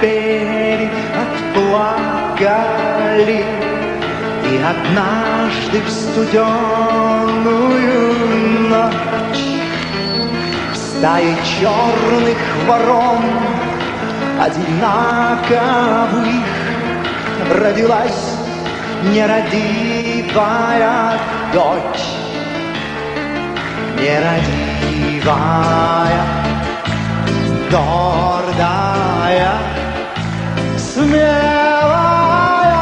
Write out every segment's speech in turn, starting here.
пели, отплакали. И однажды в студеную ночь в стае черных ворон одинаковых родилась нерадивая дочь. Нерадивая, гордая, смелая,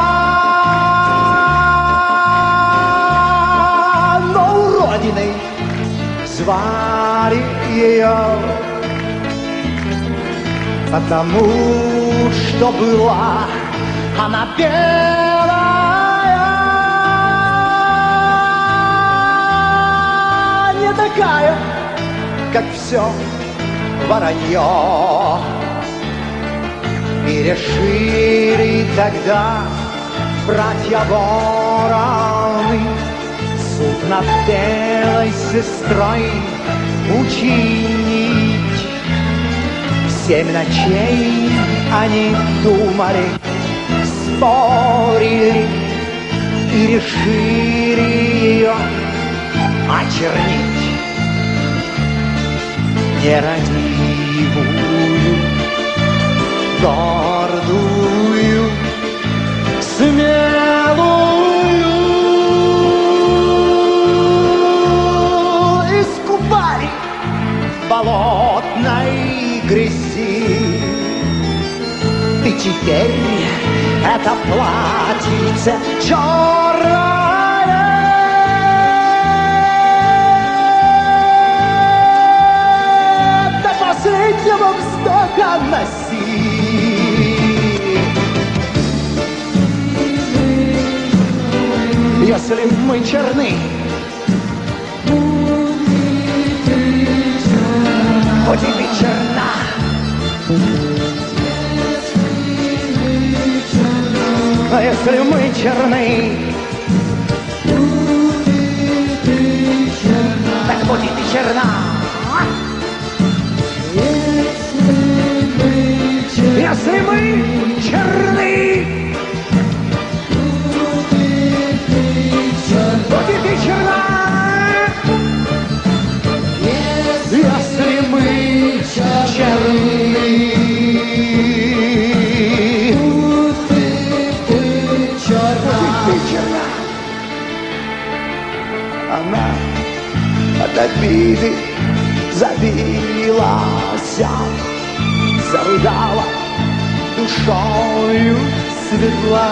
но уродиной звали ее, потому что была она белая, не такая, как все воронье. И решили тогда братья вороны суд над белой сестрой учинить. 7 ночей они думали, спорили и решили ее очернить. Нерадивую, гордую, смелую искупали в болотной грязи. И теперь это платьице черное до последнего вздоха носи. Если мы черны, хоть и ты черна, а если мы черны, так будь и ты черна. Если мы черны, будь и ты черна. Если мы черны, она от обиды забилась, зарыдала душою светла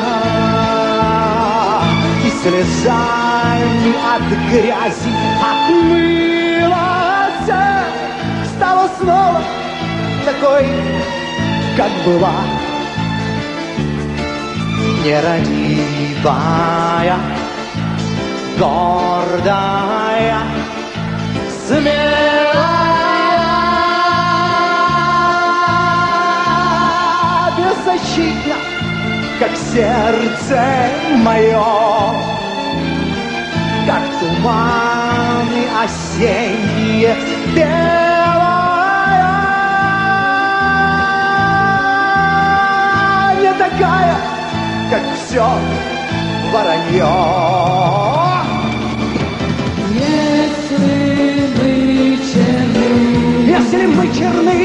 и слезами от грязи отмылась, стала снова такой, как была. Нерадивая, гордая, смелая, беззащитна, как сердце мое, как туманы осенние, белая, не такая, как все воронье. Если мы черны,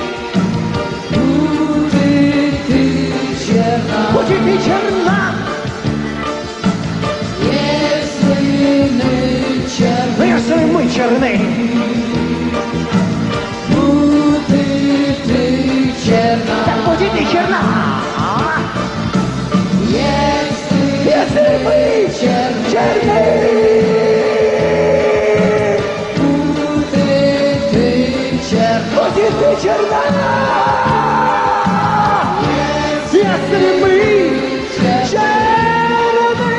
будь и ты черна. Будь и ты черна. Если мы черны, будь и ты черна. Так будь и ты черна. Если мы черны, будь и ты черна. Если мы черны,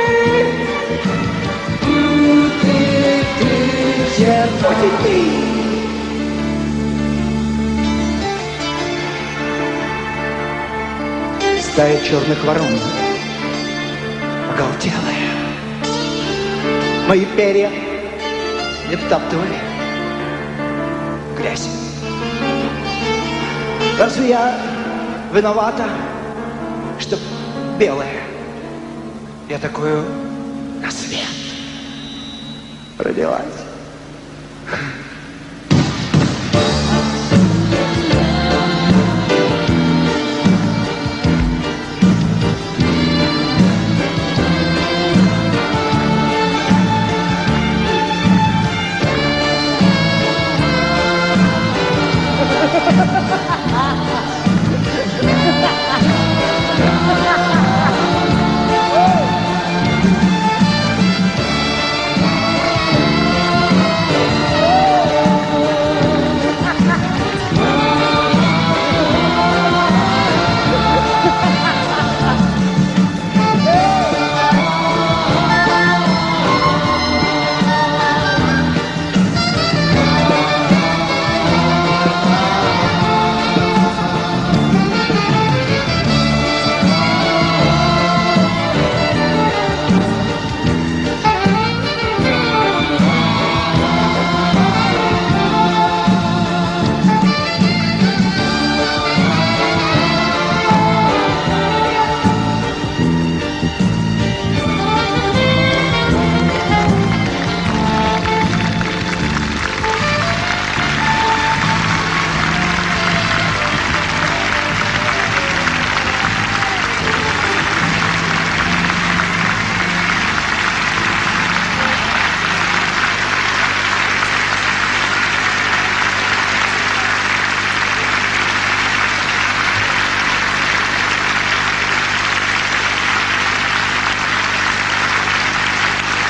будь и ты черна. Будь и ты. Стая черных ворон оголтелая, мои перья не втаптывали грязь. Разве я виновата, что белая. Я такую на свет родилась.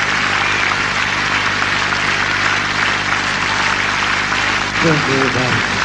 Dziękuję bardzo.